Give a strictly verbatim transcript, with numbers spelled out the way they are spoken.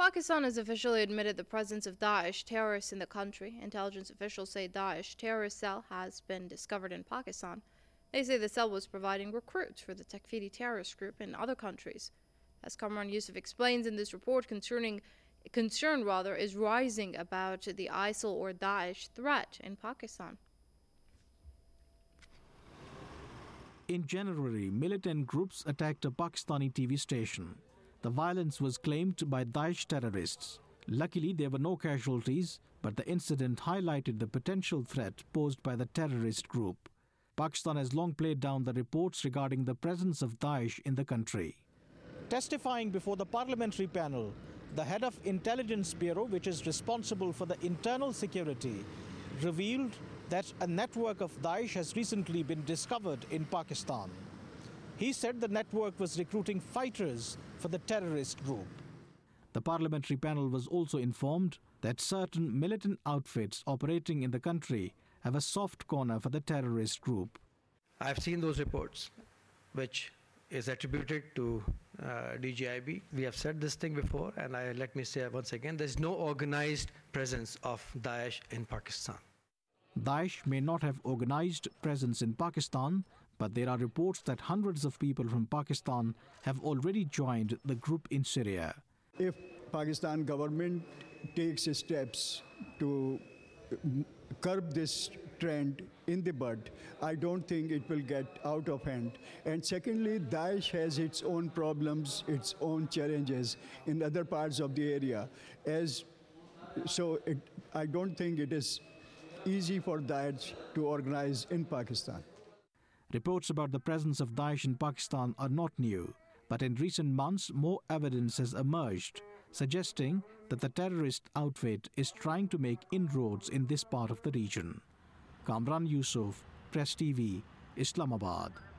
Pakistan has officially admitted the presence of Daesh terrorists in the country. Intelligence officials say Daesh terrorist cell has been discovered in Pakistan. They say the cell was providing recruits for the Takfiri terrorist group in other countries. As Kamran Yusuf explains in this report, concerning concern rather is rising about the ISIL or Daesh threat in Pakistan. In January, militant groups attacked a Pakistani T V station. The violence was claimed by Daesh terrorists. Luckily, there were no casualties, but the incident highlighted the potential threat posed by the terrorist group. Pakistan has long played down the reports regarding the presence of Daesh in the country. Testifying before the parliamentary panel, the head of Intelligence Bureau, which is responsible for the internal security, revealed that a network of Daesh has recently been discovered in Pakistan. He said the network was recruiting fighters for the terrorist group. The parliamentary panel was also informed that certain militant outfits operating in the country have a soft corner for the terrorist group. I've seen those reports, which is attributed to uh, D G I B. We have said this thing before, and I, let me say once again, there's no organized presence of Daesh in Pakistan. Daesh may not have organized presence in Pakistan, but there are reports that hundreds of people from Pakistan have already joined the group in Syria. If Pakistan government takes steps to curb this trend in the bud, I don't think it will get out of hand. And secondly, Daesh has its own problems, its own challenges in other parts of the area. As so, it, I don't think it is easy for Daesh to organize in Pakistan. Reports about the presence of Daesh in Pakistan are not new, but in recent months more evidence has emerged, suggesting that the terrorist outfit is trying to make inroads in this part of the region. Kamran Yusuf, Press T V, Islamabad.